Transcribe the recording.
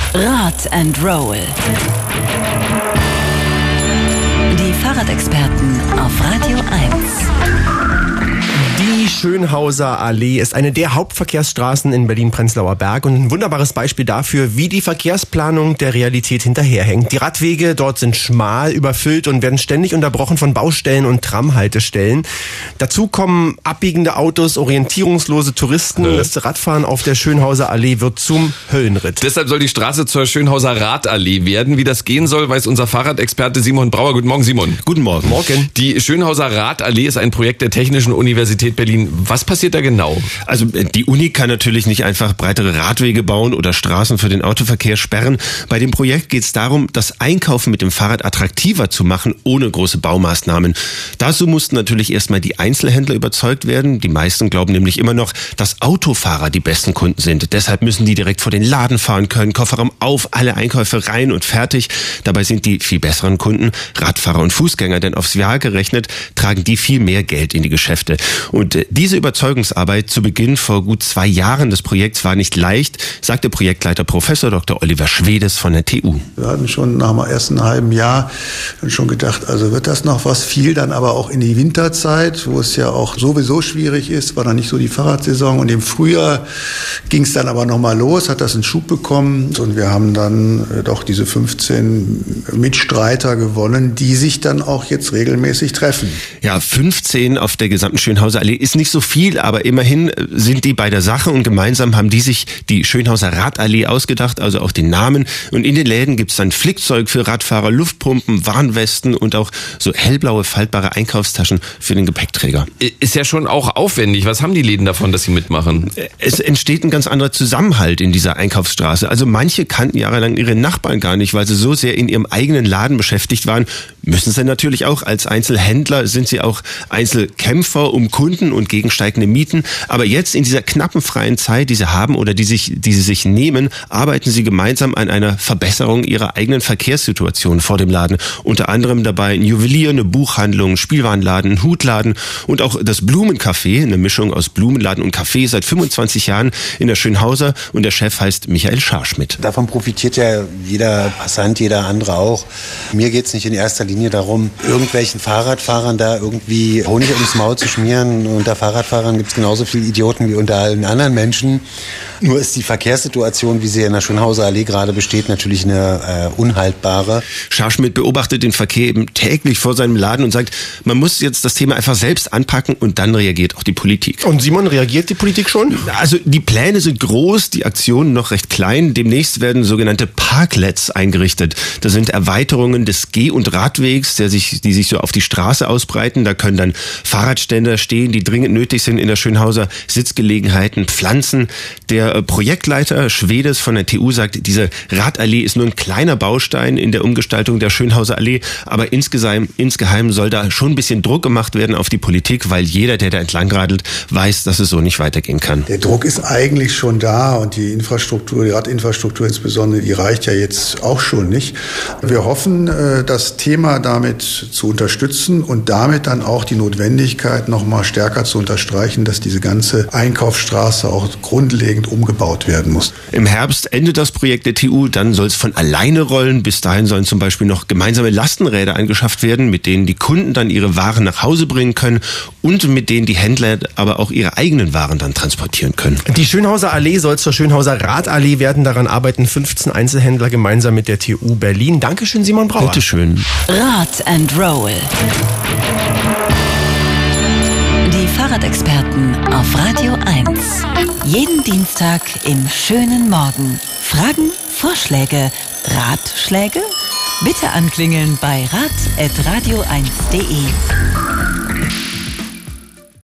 Rad and Roll. Die Fahrradexperten auf Radio 1. Die Schönhauser Allee ist eine der Hauptverkehrsstraßen in Berlin-Prenzlauer Berg und ein wunderbares Beispiel dafür, wie die Verkehrsplanung der Realität hinterherhängt. Die Radwege dort sind schmal, überfüllt und werden ständig unterbrochen von Baustellen und Tramhaltestellen. Dazu kommen abbiegende Autos, orientierungslose Touristen. Das Radfahren auf der Schönhauser Allee wird zum Höllenritt. Deshalb soll die Straße zur Schönhauser Radallee werden. Wie das gehen soll, weiß unser Fahrradexperte Simon Brauer. Guten Morgen, Simon. Guten Morgen. Morgen. Die Schönhauser Radallee ist ein Projekt der Technischen Universität Berlin. Was passiert da genau? Also die Uni kann natürlich nicht einfach breitere Radwege bauen oder Straßen für den Autoverkehr sperren. Bei dem Projekt geht es darum, das Einkaufen mit dem Fahrrad attraktiver zu machen, ohne große Baumaßnahmen. Dazu mussten natürlich erstmal die Einzelhändler überzeugt werden. Die meisten glauben nämlich immer noch, dass Autofahrer die besten Kunden sind. Deshalb müssen die direkt vor den Laden fahren können, Kofferraum auf, alle Einkäufe rein und fertig. Dabei sind die viel besseren Kunden Radfahrer und Fußgänger, denn aufs Jahr gerechnet tragen die viel mehr Geld in die Geschäfte. Und diese Überzeugungsarbeit zu Beginn vor gut 2 Jahren des Projekts war nicht leicht, sagte Projektleiter Professor Dr. Oliver Schwedes von der TU. Wir hatten schon nach dem ersten halben Jahr schon gedacht, also wird das noch was, fiel dann aber auch in die Winterzeit, wo es ja auch sowieso schwierig ist, war dann nicht so die Fahrradsaison und im Frühjahr ging es dann aber nochmal los, hat das einen Schub bekommen und wir haben dann doch diese 15 Mitstreiter gewonnen, die sich dann auch jetzt regelmäßig treffen. Ja, 15 auf der gesamten Schönhauser Allee ist nicht so viel, aber immerhin sind die bei der Sache und gemeinsam haben die sich die Schönhauser Radallee ausgedacht, also auch den Namen. Und in den Läden gibt es dann Flickzeug für Radfahrer, Luftpumpen, Warnwesten und auch so hellblaue faltbare Einkaufstaschen für den Gepäckträger. Ist ja schon auch aufwendig. Was haben die Läden davon, dass sie mitmachen? Es entsteht ein ganz anderer Zusammenhalt in dieser Einkaufsstraße. Also manche kannten jahrelang ihre Nachbarn gar nicht, weil sie so sehr in ihrem eigenen Laden beschäftigt waren. Müssen sie natürlich auch. Als Einzelhändler sind sie auch Einzelkämpfer um Kunden und gegen steigende Mieten. Aber jetzt in dieser knappen freien Zeit, die sie haben oder die sie sich nehmen, arbeiten sie gemeinsam an einer Verbesserung ihrer eigenen Verkehrssituation vor dem Laden. Unter anderem dabei ein Juwelier, eine Buchhandlung, ein Spielwarenladen, ein Hutladen und auch das Blumencafé, eine Mischung aus Blumenladen und Café, seit 25 Jahren in der Schönhauser und der Chef heißt Michael Scharschmidt. Davon profitiert ja jeder Passant, jeder andere auch. Mir geht es nicht in erster Linie darum, irgendwelchen Fahrradfahrern da irgendwie Honig ums Maul zu schmieren. Unter Fahrradfahrern gibt es genauso viele Idioten wie unter allen anderen Menschen. Nur ist die Verkehrssituation, wie sie in der Schönhauser Allee gerade besteht, natürlich eine unhaltbare. Scharschmidt beobachtet den Verkehr eben täglich vor seinem Laden und sagt, man muss jetzt das Thema einfach selbst anpacken und dann reagiert auch die Politik. Und Simon, reagiert die Politik schon? Also die Pläne sind groß, die Aktionen noch recht klein. Demnächst werden sogenannte Parklets eingerichtet. Das sind Erweiterungen des Geh- und Radwegs, die sich so auf die Straße ausbreiten. Da können dann Fahrradständer stehen, die dringend nötig sind in der Schönhauser, Sitzgelegenheiten, Pflanzen. Der Projektleiter Schwedes von der TU sagt, diese Radallee ist nur ein kleiner Baustein in der Umgestaltung der Schönhauser Allee, aber insgeheim soll da schon ein bisschen Druck gemacht werden auf die Politik, weil jeder, der da entlang radelt, weiß, dass es so nicht weitergehen kann. Der Druck ist eigentlich schon da und die Infrastruktur, die Radinfrastruktur insbesondere, die reicht ja jetzt auch schon nicht. Wir hoffen, das Thema damit zu unterstützen und damit dann auch die Notwendigkeit noch mal stärker zu unterstreichen, dass diese ganze Einkaufsstraße auch grundlegend umgebaut werden muss. Im Herbst endet das Projekt der TU, dann soll es von alleine rollen. Bis dahin sollen zum Beispiel noch gemeinsame Lastenräder angeschafft werden, mit denen die Kunden dann ihre Waren nach Hause bringen können und mit denen die Händler aber auch ihre eigenen Waren dann transportieren können. Die Schönhauser Allee soll zur Schönhauser Radallee werden. Daran arbeiten 15 Einzelhändler gemeinsam mit der TU Berlin. Dankeschön, Simon Brauer. Bitteschön. Rad and Roll. Die Fahrradexperten auf Radio 1. Jeden Dienstag im schönen Morgen. Fragen, Vorschläge, Ratschläge? Bitte anklingeln bei rad@radio1.de.